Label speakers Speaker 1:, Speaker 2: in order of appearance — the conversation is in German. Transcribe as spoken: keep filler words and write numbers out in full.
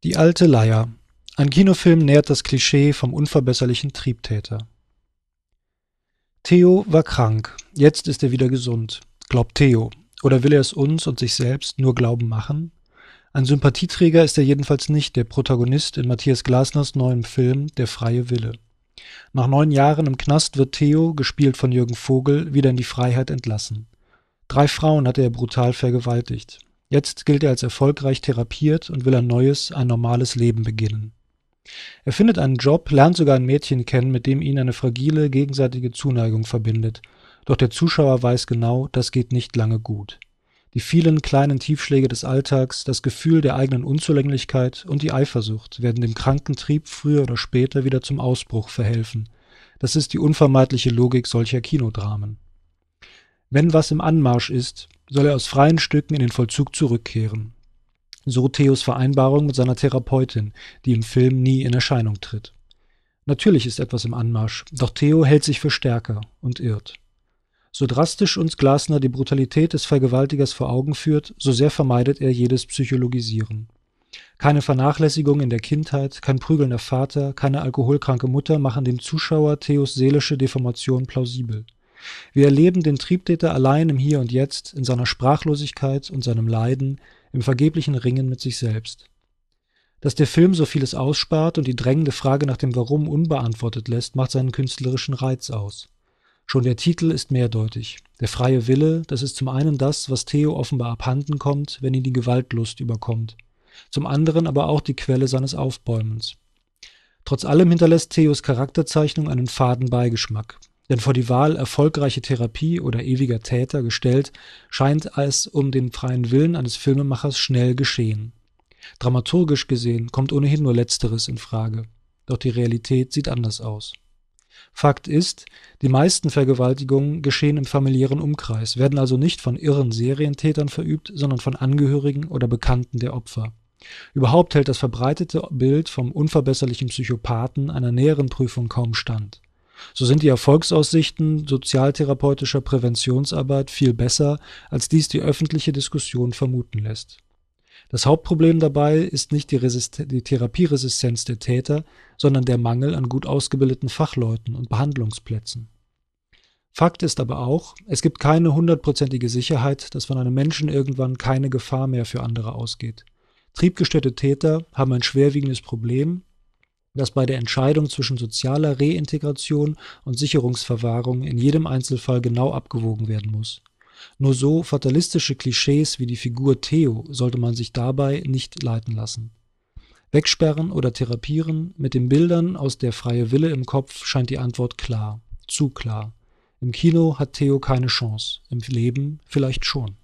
Speaker 1: Die alte Leier. Ein Kinofilm nährt das Klischee vom unverbesserlichen Triebtäter. Theo war krank. Jetzt ist er wieder gesund. Glaubt Theo. Oder will er es uns und sich selbst nur glauben machen? Ein Sympathieträger ist er jedenfalls nicht, der Protagonist in Matthias Glasners neuem Film Der freie Wille. Nach neun Jahren im Knast wird Theo, gespielt von Jürgen Vogel, wieder in die Freiheit entlassen. Drei Frauen hatte er brutal vergewaltigt. Jetzt gilt er als erfolgreich therapiert und will ein neues, ein normales Leben beginnen. Er findet einen Job, lernt sogar ein Mädchen kennen, mit dem ihn eine fragile, gegenseitige Zuneigung verbindet. Doch der Zuschauer weiß genau, das geht nicht lange gut. Die vielen kleinen Tiefschläge des Alltags, das Gefühl der eigenen Unzulänglichkeit und die Eifersucht werden dem kranken Trieb früher oder später wieder zum Ausbruch verhelfen. Das ist die unvermeidliche Logik solcher Kinodramen. Wenn was im Anmarsch ist, soll er aus freien Stücken in den Vollzug zurückkehren. So Theos Vereinbarung mit seiner Therapeutin, die im Film nie in Erscheinung tritt. Natürlich ist etwas im Anmarsch, doch Theo hält sich für stärker und irrt. So drastisch uns Glasner die Brutalität des Vergewaltigers vor Augen führt, so sehr vermeidet er jedes Psychologisieren. Keine Vernachlässigung in der Kindheit, kein prügelnder Vater, keine alkoholkranke Mutter machen dem Zuschauer Theos seelische Deformation plausibel. Wir erleben den Triebtäter allein im Hier und Jetzt, in seiner Sprachlosigkeit und seinem Leiden, im vergeblichen Ringen mit sich selbst. Dass der Film so vieles ausspart und die drängende Frage nach dem Warum unbeantwortet lässt, macht seinen künstlerischen Reiz aus. Schon der Titel ist mehrdeutig. Der freie Wille, das ist zum einen das, was Theo offenbar abhanden kommt, wenn ihn die Gewaltlust überkommt. Zum anderen aber auch die Quelle seines Aufbäumens. Trotz allem hinterlässt Theos Charakterzeichnung einen faden Beigeschmack. Denn vor die Wahl erfolgreiche Therapie oder ewiger Täter gestellt, scheint es um den freien Willen eines Filmemachers schnell geschehen. Dramaturgisch gesehen kommt ohnehin nur Letzteres in Frage. Doch die Realität sieht anders aus. Fakt ist, die meisten Vergewaltigungen geschehen im familiären Umkreis, werden also nicht von irren Serientätern verübt, sondern von Angehörigen oder Bekannten der Opfer. Überhaupt hält das verbreitete Bild vom unverbesserlichen Psychopathen einer näheren Prüfung kaum stand. So sind die Erfolgsaussichten sozialtherapeutischer Präventionsarbeit viel besser, als dies die öffentliche Diskussion vermuten lässt. Das Hauptproblem dabei ist nicht die, Resist- die Therapieresistenz der Täter, sondern der Mangel an gut ausgebildeten Fachleuten und Behandlungsplätzen. Fakt ist aber auch, es gibt keine hundertprozentige Sicherheit, dass von einem Menschen irgendwann keine Gefahr mehr für andere ausgeht. Triebgestörte Täter haben ein schwerwiegendes Problem, dass bei der Entscheidung zwischen sozialer Reintegration und Sicherungsverwahrung in jedem Einzelfall genau abgewogen werden muss. Nur so fatalistische Klischees wie die Figur Theo sollte man sich dabei nicht leiten lassen. Wegsperren oder therapieren, mit den Bildern aus Der freie Wille im Kopf scheint die Antwort klar, zu klar. Im Kino hat Theo keine Chance, im Leben vielleicht schon.